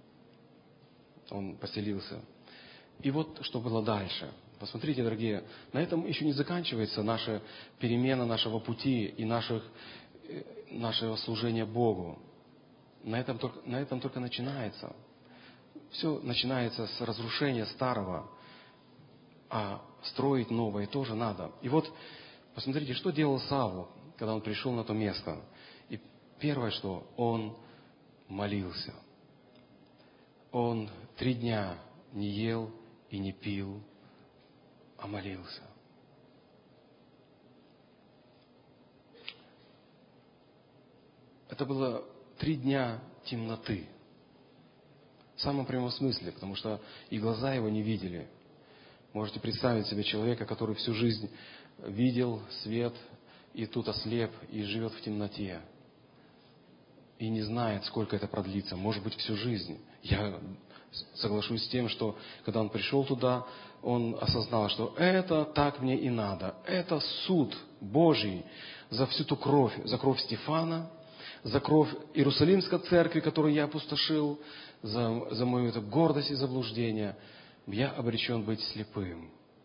он поселился. И вот что было дальше. Посмотрите, дорогие, на этом еще не заканчивается наша перемена нашего пути и нашего служения Богу. На этом только начинается. Все начинается с разрушения старого, а строить новое тоже надо. И вот, посмотрите, что делал Савл, когда он пришел на то место. И первое, что он молился. Он 3 дня не ел и не пил, а молился. Это было 3 дня темноты. В самом прямом смысле, потому что и глаза его не видели. Можете представить себе человека, который всю жизнь видел свет, и тут ослеп, и живет в темноте. И не знает, сколько это продлится. Может быть, всю жизнь. Я соглашусь с тем, что когда он пришел туда, он осознал, что это так мне и надо. Это суд Божий за всю ту кровь, за кровь Стефана, за кровь Иерусалимской церкви, которую я опустошил, за мою эту гордость и заблуждение. Я обречен быть слепым.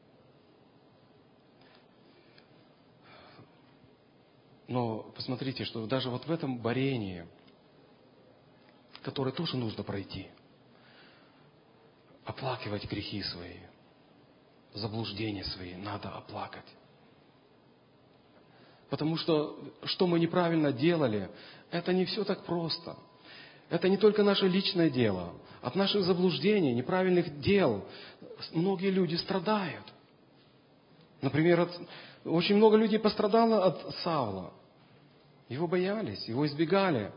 Но посмотрите, что даже вот в этом борении, которое тоже нужно пройти, оплакивать грехи свои, заблуждения свои надо оплакать. Потому что мы неправильно делали, это не все так просто. Это не только наше личное дело. От наших заблуждений, неправильных дел многие люди страдают. Например, очень много людей пострадало от Савла. Его боялись, его избегали.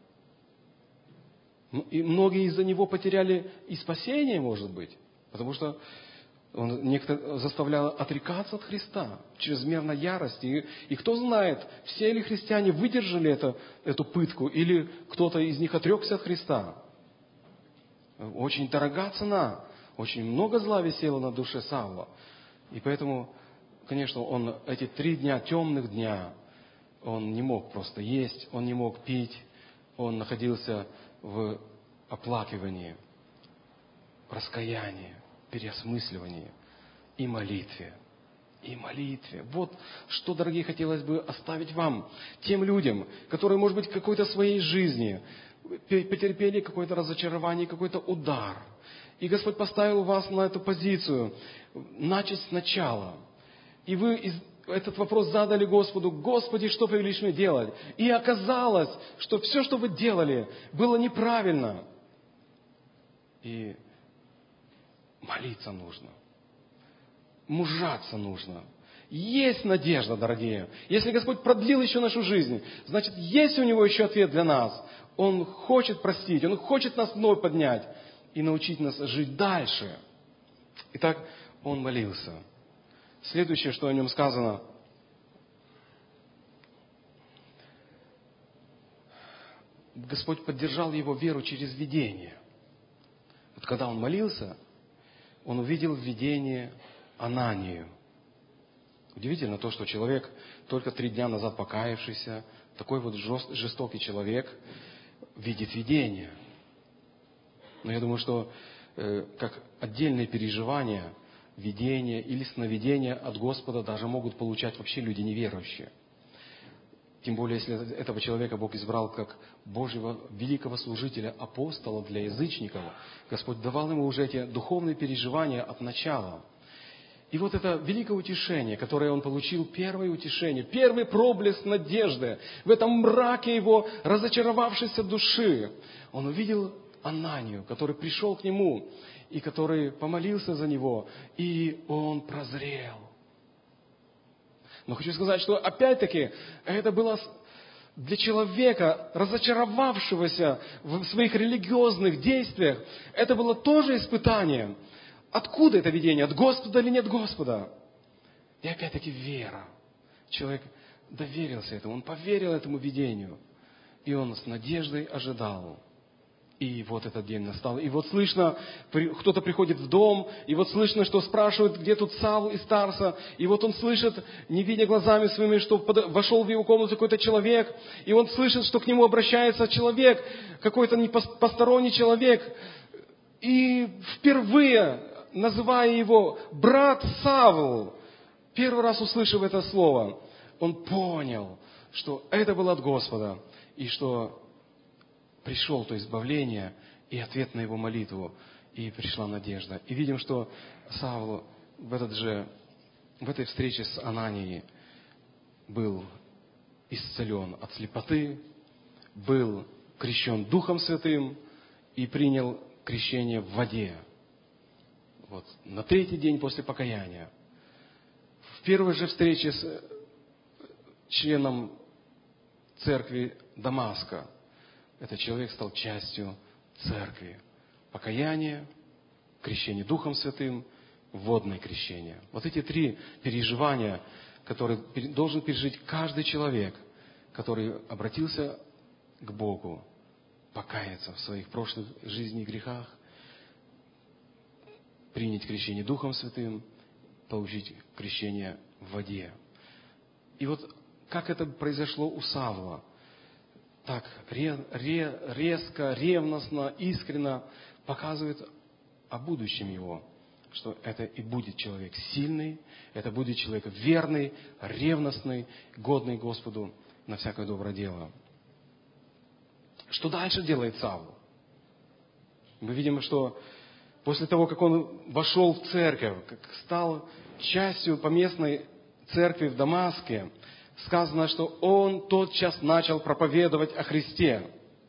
И многие из-за него потеряли и спасение, может быть. Потому что он некоторых заставлял отрекаться от Христа, чрезмерной ярости. И кто знает, все ли христиане выдержали эту пытку, или кто-то из них отрекся от Христа. Очень дорога цена, очень много зла висело на душе Савла. И поэтому, конечно, он эти 3 дня, темных дня, он не мог просто есть, он не мог пить, он находился в оплакивании, раскаянии, переосмысливании и молитве. И молитве. Вот что, дорогие, хотелось бы оставить вам, тем людям, которые, может быть, в какой-то своей жизни потерпели какое-то разочарование, какой-то удар. И Господь поставил вас на эту позицию, начать сначала. И вы этот вопрос задали Господу: Господи, что повелишь мне делать? И оказалось, что все, что вы делали, было неправильно. И молиться нужно. Мужаться нужно. Есть надежда, дорогие. Если Господь продлил еще нашу жизнь, значит, есть у Него еще ответ для нас. Он хочет простить, Он хочет нас вновь поднять и научить нас жить дальше. Итак, он молился. Следующее, что о нем сказано: Господь поддержал его веру через видение. Вот когда он молился, он увидел в видении Ананию. Удивительно то, что человек, только 3 дня назад покаявшийся, такой вот жестокий человек, видит видение. Но я думаю, что как отдельные переживания, видения или сновидения от Господа даже могут получать вообще люди неверующие. Тем более, если этого человека Бог избрал как Божьего великого служителя, апостола для язычников, Господь давал ему уже эти духовные переживания от начала. И вот это великое утешение, которое он получил, первое утешение, первый проблеск надежды в этом мраке его разочаровавшейся души. Он увидел Ананию, который пришел к нему и который помолился за него, и он прозрел. Но хочу сказать, что опять-таки это было для человека, разочаровавшегося в своих религиозных действиях, это было тоже испытание. Откуда это видение? От Господа или нет Господа? И опять-таки вера. Человек доверился этому, он поверил этому видению. И он с надеждой ожидал. И вот этот день настал. И вот слышно, кто-то приходит в дом, и вот слышно, что спрашивают, где тут Савл из Тарса. И вот он слышит, не видя глазами своими, что вошел в его комнату какой-то человек. И он слышит, что к нему обращается человек, какой-то посторонний человек. И впервые, называя его брат Савл, первый раз услышав это слово, он понял, что это было от Господа. И что пришел то избавление и ответ на его молитву, и пришла надежда. И видим, что Савл в этой встрече с Ананией был исцелен от слепоты, был крещен Духом Святым и принял крещение в воде. Вот, на третий день после покаяния. В первой же встрече с членом церкви Дамаска этот человек стал частью церкви. Покаяние, крещение Духом Святым, водное крещение. Вот эти три переживания, которые должен пережить каждый человек, который обратился к Богу, покаяться в своих прошлых жизнях и грехах, принять крещение Духом Святым, получить крещение в воде. И вот как это произошло у Савла, так резко, ревностно, искренно показывает о будущем его, что это и будет человек сильный, это будет человек верный, ревностный, годный Господу на всякое доброе дело. Что дальше делает Савл? Мы видим, что после того, как он вошел в церковь, как стал частью поместной церкви в Дамаске, сказано, что он тотчас начал проповедовать о Христе.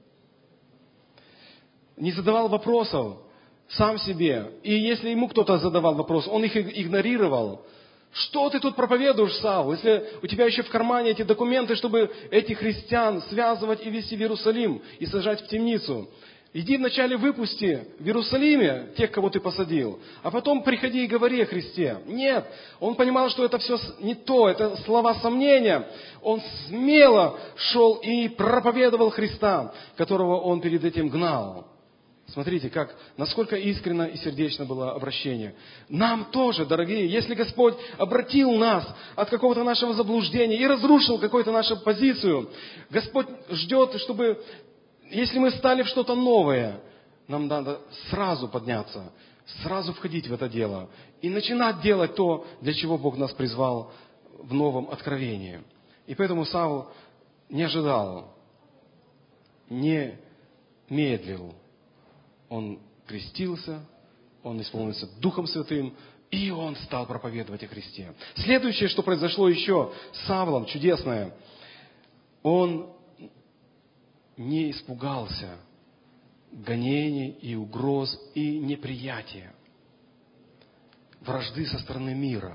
Не задавал вопросов сам себе. И если ему кто-то задавал вопрос, он их игнорировал. Что ты тут проповедуешь, Савл, если у тебя еще в кармане эти документы, чтобы этих христиан связывать и везти в Иерусалим и сажать в темницу? Иди вначале выпусти в Иерусалиме тех, кого ты посадил, а потом приходи и говори о Христе. Нет, он понимал, что это все не то, это слова сомнения. Он смело шел и проповедовал Христа, которого он перед этим гнал. Смотрите, насколько искренно и сердечно было обращение. Нам тоже, дорогие, если Господь обратил нас от какого-то нашего заблуждения и разрушил какую-то нашу позицию, Господь ждет, чтобы... Если мы стали в что-то новое, нам надо сразу подняться, сразу входить в это дело и начинать делать то, для чего Бог нас призвал в новом откровении. И поэтому Савл не ожидал, не медлил. Он крестился, он исполнился Духом Святым, и он стал проповедовать о Христе. Следующее, что произошло еще с Савлом, чудесное, он не испугался гонений и угроз и неприятия, вражды со стороны мира.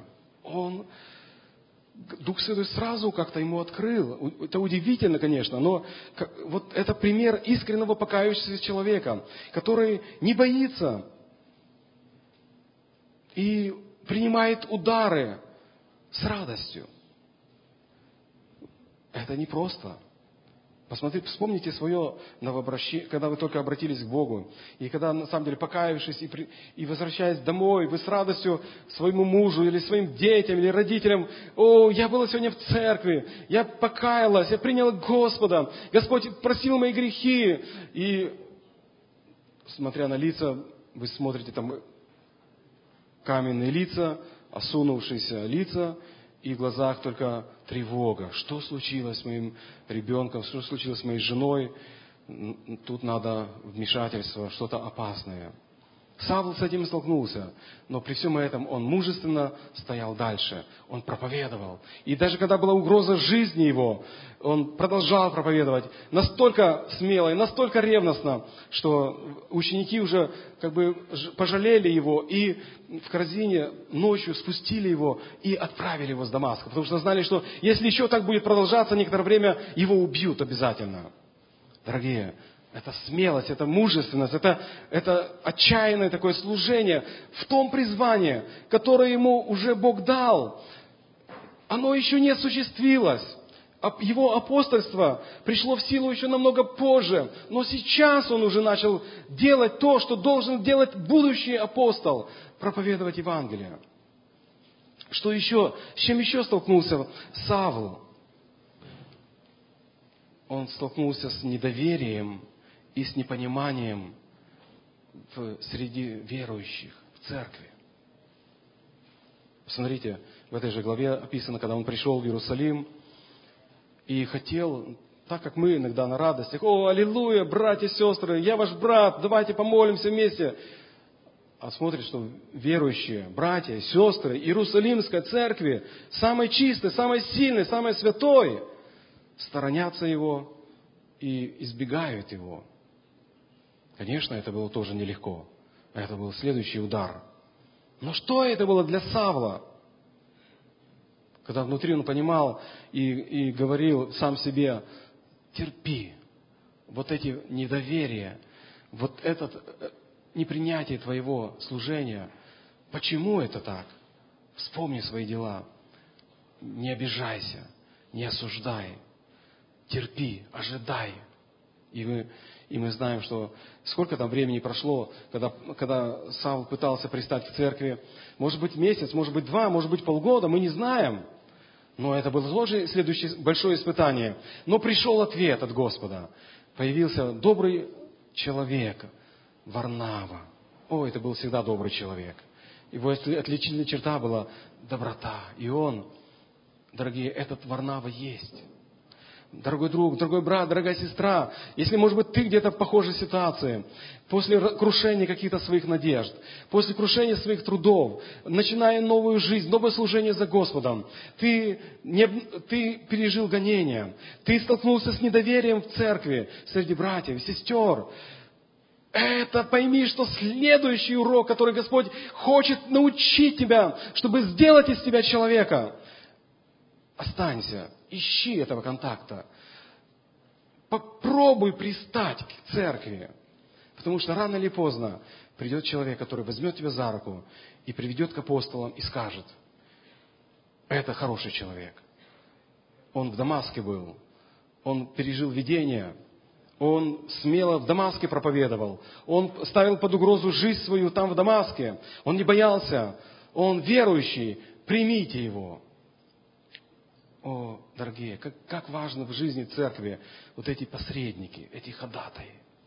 Дух Святой сразу как-то ему открыл. Это удивительно, конечно, но вот это пример искреннего покаявшегося человека, который не боится и принимает удары с радостью. Это непросто. Посмотрите, вспомните свое новообращение, когда вы только обратились к Богу. И когда, на самом деле, покаявшись и возвращаясь домой, вы с радостью своему мужу или своим детям или родителям: «О, я была сегодня в церкви, я покаялась, я приняла Господа, Господь простил мои грехи». И, смотря на лица, вы смотрите там каменные лица, осунувшиеся лица, и в глазах только тревога. Что случилось с моим ребенком? Что случилось с моей женой? Тут надо вмешательство, что-то опасное. Савл с этим столкнулся, но при всем этом он мужественно стоял дальше, он проповедовал. И даже когда была угроза жизни его, он продолжал проповедовать настолько смело и настолько ревностно, что ученики уже пожалели его и в корзине ночью спустили его и отправили его с Дамаска, потому что знали, что если еще так будет продолжаться некоторое время, его убьют обязательно. Дорогие, это смелость, это мужественность, это отчаянное такое служение в том призвании, которое ему уже Бог дал. Оно еще не осуществилось. Его апостольство пришло в силу еще намного позже. Но сейчас он уже начал делать то, что должен делать будущий апостол. Проповедовать Евангелие. Что еще? С чем еще столкнулся Савл? Он столкнулся с недоверием и с непониманием среди верующих в церкви. Посмотрите, в этой же главе описано, когда он пришел в Иерусалим и хотел, так как мы иногда на радостях: «О, аллилуйя, братья и сестры, я ваш брат, давайте помолимся вместе». А смотрит, что верующие, братья и сестры Иерусалимской церкви, самой чистой, самой сильной, самой святой, сторонятся его и избегают его. Конечно, это было тоже нелегко. Это был следующий удар. Но что это было для Савла? Когда внутри он понимал и говорил сам себе: терпи. Вот эти недоверия, вот это непринятие твоего служения. Почему это так? Вспомни свои дела. Не обижайся, не осуждай. Терпи, ожидай. И мы знаем, что сколько там времени прошло, когда Савл пытался пристать к церкви. Может быть, месяц, может быть, 2, может быть, полгода, мы не знаем. Но это было тоже следующее большое испытание. Но пришел ответ от Господа. Появился добрый человек, Варнава. О, это был всегда добрый человек. Его отличительная черта была доброта. И он, дорогие, этот Варнава есть. Дорогой друг, дорогой брат, дорогая сестра, если, может быть, ты где-то в похожей ситуации, после крушения каких-то своих надежд, после крушения своих трудов, начиная новую жизнь, новое служение за Господом, ты пережил гонения, ты столкнулся с недоверием в церкви, среди братьев, сестер, это пойми, что следующий урок, который Господь хочет научить тебя, чтобы сделать из тебя человека, останься. Ищи этого контакта. Попробуй пристать к церкви. Потому что рано или поздно придет человек, который возьмет тебя за руку и приведет к апостолам и скажет: это хороший человек. Он в Дамаске был. Он пережил видение. Он смело в Дамаске проповедовал. Он ставил под угрозу жизнь свою там в Дамаске. Он не боялся. Он верующий. Примите его. О, дорогие, как важно в жизни церкви вот эти посредники, эти ходатаи.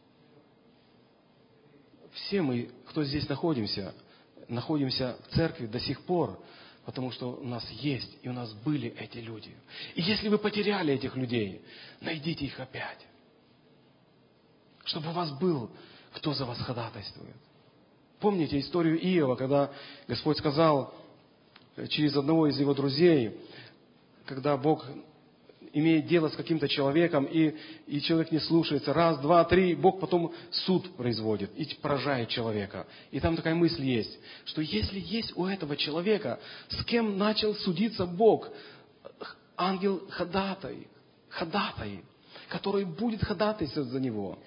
Все мы, кто здесь находимся в церкви до сих пор, потому что у нас есть и у нас были эти люди. И если вы потеряли этих людей, найдите их опять. Чтобы у вас был, кто за вас ходатайствует. Помните историю Иова, когда Господь сказал через одного из его друзей, когда Бог имеет дело с каким-то человеком, и человек не слушается, 1, 2, 3, Бог потом суд производит и поражает человека. И там такая мысль есть, что если есть у этого человека, с кем начал судиться Бог, ангел ходатай, который будет ходатайствовать за него.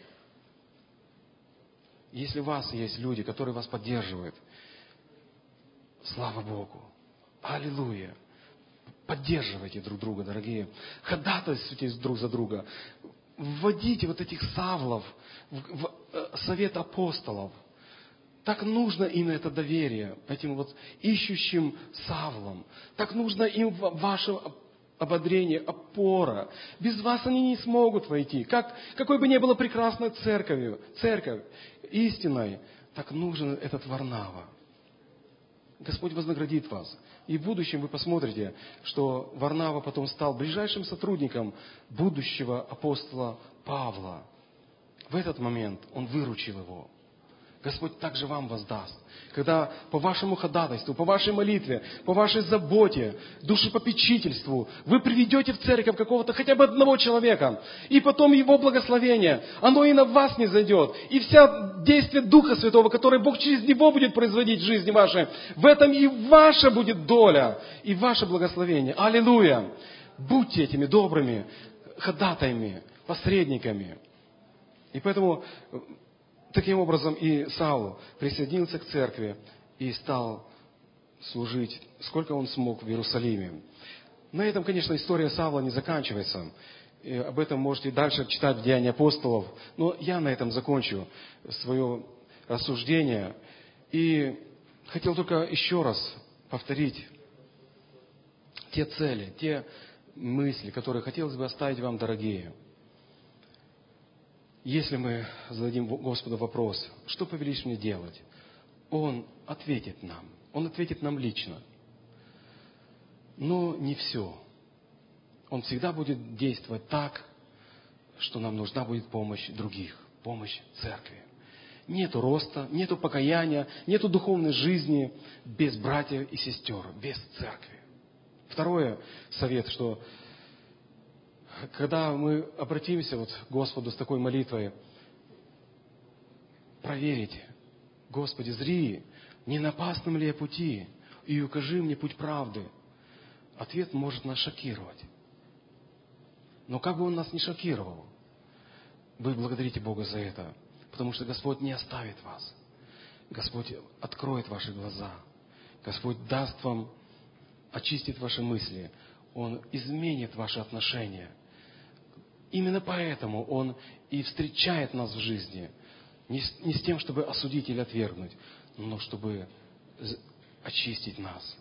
Если у вас есть люди, которые вас поддерживают, слава Богу, аллилуйя. Поддерживайте друг друга, дорогие. Ходатайствуйте друг за друга. Вводите вот этих Савлов в совет апостолов. Так нужно им это доверие, этим вот ищущим Савлам. Так нужно им ваше ободрение, опора. Без вас они не смогут войти. Какой бы ни была прекрасной церковь истинной, так нужен этот Варнава. Господь вознаградит вас. И в будущем вы посмотрите, что Варнава потом стал ближайшим сотрудником будущего апостола Павла. В этот момент он выручил его. Господь также вам воздаст. Когда по вашему ходатайству, по вашей молитве, по вашей заботе, душепопечительству вы приведете в церковь какого-то хотя бы одного человека, и потом Его благословение, оно и на вас не зайдет. И вся действие Духа Святого, которое Бог через Него будет производить в жизни вашей, в этом и ваша будет доля, и ваше благословение. Аллилуйя! Будьте этими добрыми ходатаями, посредниками. И поэтому таким образом и Саул присоединился к церкви и стал служить, сколько он смог в Иерусалиме. На этом, конечно, история Савла не заканчивается. И об этом можете дальше читать в Деяниях апостолов. Но я на этом закончу свое рассуждение. И хотел только еще раз повторить те цели, те мысли, которые хотелось бы оставить вам, дорогие. Если мы зададим Господу вопрос, что повелишь мне делать, Он ответит нам. Он ответит нам лично. Но не все. Он всегда будет действовать так, что нам нужна будет помощь других, помощь церкви. Нету роста, нету покаяния, нету духовной жизни без братьев и сестер, без церкви. Второе совет, что когда мы обратимся к Господу с такой молитвой, проверить, Господи, зри, не на опасном ли я пути, и укажи мне путь правды. Ответ может нас шокировать. Но как бы он нас не шокировал, вы благодарите Бога за это, потому что Господь не оставит вас. Господь откроет ваши глаза. Господь даст вам, очистит ваши мысли. Он изменит ваши отношения. Именно поэтому Он и встречает нас в жизни. Не с тем, чтобы осудить или отвергнуть, но чтобы очистить нас.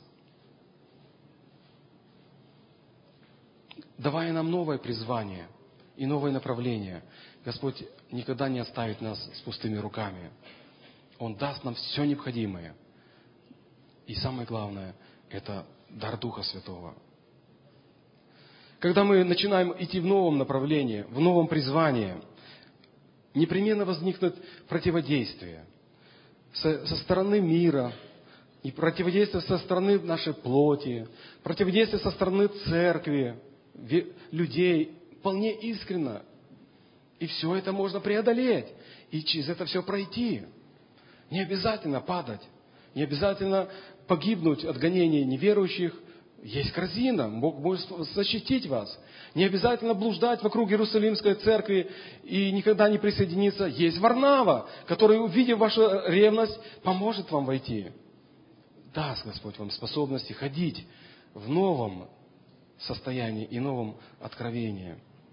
Давая нам новое призвание и новое направление, Господь никогда не оставит нас с пустыми руками. Он даст нам все необходимое. И самое главное, это дар Духа Святого. Когда мы начинаем идти в новом направлении, в новом призвании, непременно возникнет противодействие со стороны мира, и противодействие со стороны нашей плоти, противодействие со стороны церкви, людей, вполне искренно. И все это можно преодолеть, и через это все пройти. Не обязательно падать, не обязательно погибнуть от гонений неверующих. Есть корзина, Бог может защитить вас. Не обязательно блуждать вокруг Иерусалимской церкви и никогда не присоединиться. Есть Варнава, который, увидев вашу ревность, поможет вам войти. Даст Господь вам способности ходить в новом состоянии и новом откровении.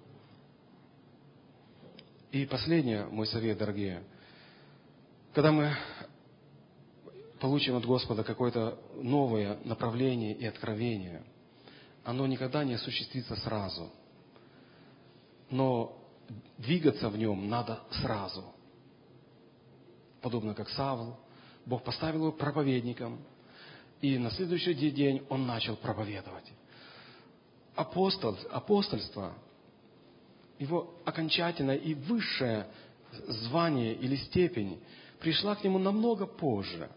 И последнее, мой совет, дорогие. Когда мы получим от Господа какое-то новое направление и откровение, оно никогда не осуществится сразу. Но двигаться в нем надо сразу. Подобно как Савл, Бог поставил его проповедником, и на следующий день он начал проповедовать. Апостольство, его окончательное и высшее звание или степень пришла к нему намного позже.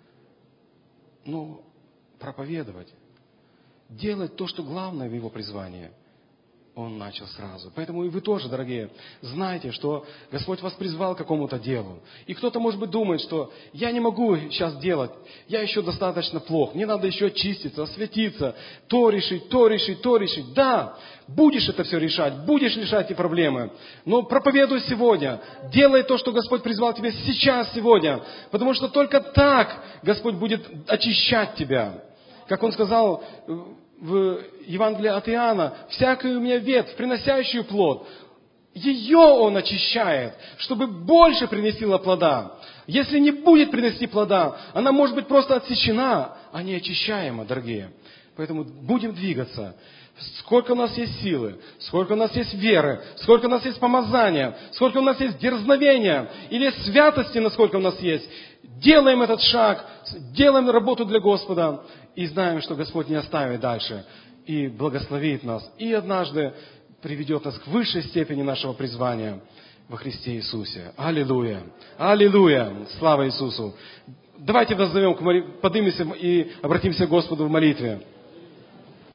Но проповедовать, делать то, что главное в его призвании, он начал сразу. Поэтому и вы тоже, дорогие, знайте, что Господь вас призвал к какому-то делу. И кто-то, может быть, думает, что я не могу сейчас делать, я еще достаточно плох, мне надо еще очиститься, освятиться, то решить, то решить, то решить. Да, будешь это все решать, будешь решать эти проблемы, но проповедуй сегодня, делай то, что Господь призвал тебя сейчас, сегодня, потому что только так Господь будет очищать тебя. Как Он сказал в Евангелии от Иоанна, всякая у меня ветвь, приносящую плод, ее Он очищает, чтобы больше приносила плода. Если не будет принести плода, она может быть просто отсечена, а не очищаема, дорогие. Поэтому будем двигаться. Сколько у нас есть силы, сколько у нас есть веры, сколько у нас есть помазания, сколько у нас есть дерзновения или святости, насколько у нас есть. Делаем этот шаг, делаем работу для Господа и знаем, что Господь не оставит дальше и благословит нас. И однажды приведет нас к высшей степени нашего призвания. во Христе Иисусе. Аллилуйя! Аллилуйя! Слава Иисусу! Давайте поднимемся и обратимся к Господу в молитве.